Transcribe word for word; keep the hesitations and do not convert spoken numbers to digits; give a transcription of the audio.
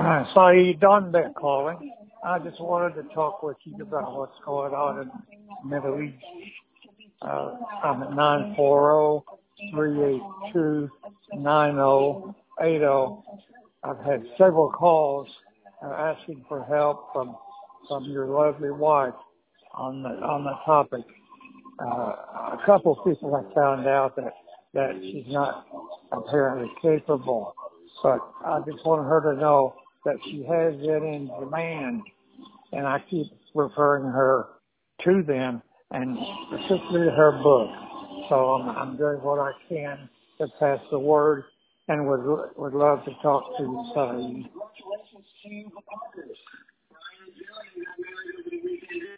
Saeed Dunbeck calling. I just wanted to talk with you about what's going on in the Middle East. Uh, I'm at nine four zero, three eight two, nine zero eight zero. I've had several calls uh, asking for help from from your lovely wife on the on the topic. Uh, a couple of people have found out that that she's not apparently capable, but I just want her to know that she has it in demand, and I keep referring her to them, and particularly her book. So I'm, I'm doing what I can to pass the word, and would would love to talk to you, Saeed.